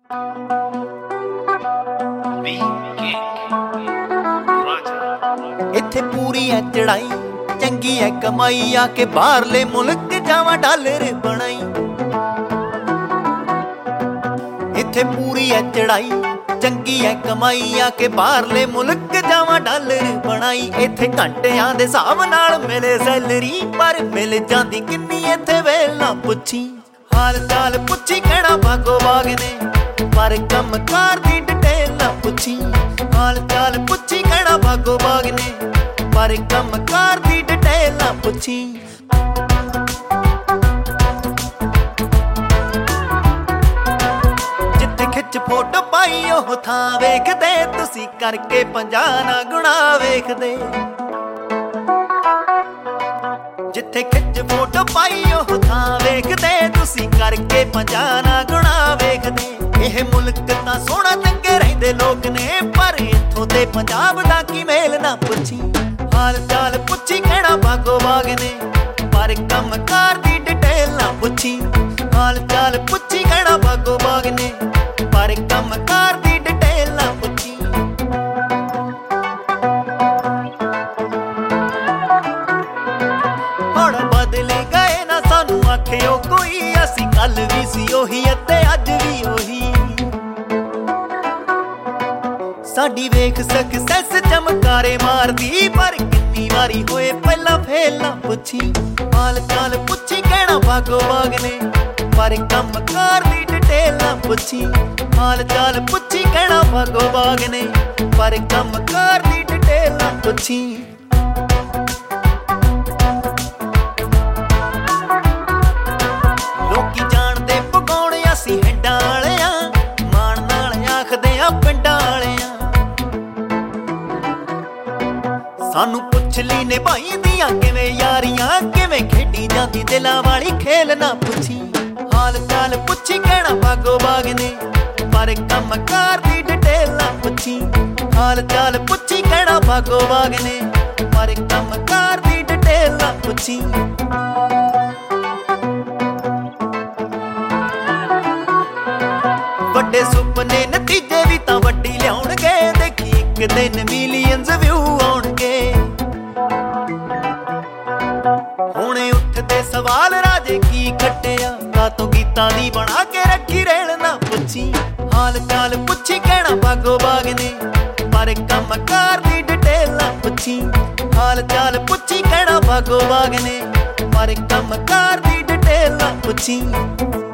इत्थे पूरी है चढ़ाई चंगी है कमाई आके बाहरले मुल्क जावा डॉलर बनाई। इत्थे पूरी है चढ़ाई चंगी है कमाई आके बाहरले मुल्क जावा डॉलर बनाई। इत्थे घंटियां दे हिसाब नाल मिले सैलरी पर मिल जांदी किन्नी इत्थे वेल ना पुछी। हाल चाल पुछी कहना भागो बाग ने पर कम कार दी डिटेल ना पुछी। हाल चाल पुछी कहना भागो बाग ने पर कम कार दी डिटेल ना पुछी। जिथे खिच फोटो पाई ओह थां वेखदे तुसी करके 50 ना गुणा वेखदे। जिथे खिच फोटो पाई ओह थां वेखदे तुसी करके 50 ना गुणा वेखदे। ਇਹ ਮੁਲਕ ਤਾਂ ਸੋਹਣਾ ਚੰਗੇ ਰਹਿੰਦੇ ਲੋਕ ਨੇ ਪਰ ਇੱਥੋਂ ਦੇ ਪੰਜਾਬ ਦਾ ਕੀ ਮੇਲ ਨਾ ਪੁੱਛੀ। ਹਾਲ ਚਾਲ ਪੁੱਛੀ ਕਹਿਣਾ ਭਾਗੋ ਬਾਗ ਨੇ ਪਰ ਕੰਮ ਕਾਰ ਦੀ ਡਿਟੇਲ ਨਾ ਪੁੱਛੀ। ਹਾਲ ਚਾਲ ਪੁੱਛੀ ਕਹਿਣਾ ਭਾਗੋ ਬਾਗ ਨੇ ਪਰ ਕੰਮ ਕਾਰ ਦੀ ਡਿਟੇਲ ਨਾ ਪੁੱਛੀ। ਹੁਣ ਬਦਲ ਗਏ ਨਾ ਸਾਨੂੰ ਆਖਿਓ ਕੋਈ ਅਸੀਂ ਕੱਲ ਵੀ ਸੀ ਉਹੀ ਅਤੇ ਅੱਜ ਵੀ ਉਹੀ। ਸਾਡੀ ਵੇਖ ਸਕਸੈਸ ਚਮਕਾਰੇ ਮਾਰਦੀ ਪਰ ਕਿੰਨੀ ਵਾਰੀ ਹੋਏ ਪਹਿਲਾਂ ਫੇਲ ਨਾ ਪੁੱਛੀ। ਹਾਲ ਚਾਲ ਪੁੱਛੀ ਕਹਿਣਾ ਭਾਗੋ ਬਾਗ ਨੇ ਪਰ ਕੰਮ ਕਾਰ ਦੀ ਡਿਟੇਲ ਨਾ ਪੁੱਛੀ। ਹਾਲ ਚਾਲ ਪੁੱਛੀ ਕਹਿਣਾ ਭਾਗੋ ਬਾਗ ਨੇ ਪਰ ਕੰਮ ਕਾਰ ਦੀ ਡਿਟੇਲ ਨਾ ਪੁੱਛੀ। ਲੋਕੀ ਜਾਣਦੇ ਪਕਾਉਣ ਅਸੀਂ ਹਿੰਡਾਂ ਵਾਲਿਆਂ ਮਾਣ ਨਾਲ ਆਖਦੇ ਆ ਪਿੰਡਾਂ ਵਾਲਿਆਂ। ਸਾਨੂੰ ਪੁੱਛ ਲਈ ਨਿਭਾਈ ਦੀਆਂ ਕਿਵੇਂ ਯਾਰੀਆਂ ਕਿਵੇਂ ਖੇਡੀ ਜਾਂਦੀ ਦਿਲਾਂ ਵਾਲੀ ਖੇਲ ਨਾ ਪੁੱਛੀ। ਹਾਲ ਚਾਲ ਪੁੱਛੀ ਕਹਿਣਾ ਭਾਗੋ ਬਾਗ ਨੇ ਪਰ ਕੰਮ ਕਾਰ ਦੀ ਡਿਟੇਲ ਨਾ ਪੁੱਛੀ। ਹਾਲ ਚਾਲ ਪੁੱਛੀ ਕਹਿਣਾ ਭਾਗੋ ਬਾਗ ਨੇ ਪਰ ਕੰਮ ਕਾਰ ਦੀ ਡਿਟੇਲ ਨਾ ਪੁੱਛੀ। ਵੱਡੇ ਸੁਪਨੇ ਨਤੀਜੇ ਵੀ ਤਾਂ ਵੱਡੀ ਲਿਆਉਣਗੇ ਦੇਖੀ ਇੱਕ ਦਿਨ ਮਿਲੀਅਨਸ ਵਿਊ ਆਉਣਗੇ। ਹੁਣੇ ਉੱਠਦੇ ਸਵਾਲ ਰਾਜੇ ਕੀ ਖੱਟਿਆ ਕਾਤੋਂ ਗੀਤਾਂ ਦੀ ਬਣਾ ਕੇ ਰੱਖੀ ਰੇਲ ਨਾ ਪੁੱਛੀ। ਹਾਲ ਚਾਲ ਪੁੱਛੀ ਕਹਿਣਾ ਭਾਗੋ ਬਾਗ ਨੇ ਪਰ ਕੰਮ ਕਾਰ ਦੀ ਡਿਟੇਲ ਨਾ ਪੁੱਛੀ। ਹਾਲ ਚਾਲ ਪੁੱਛੀ ਕਹਿਣਾ ਭਾਗੋ ਬਾਗ ਨੇ ਪਰ ਕੰਮ ਕਾਰ ਦੀ ਡਿਟੇਲ ਨਾ ਪੁੱਛੀ।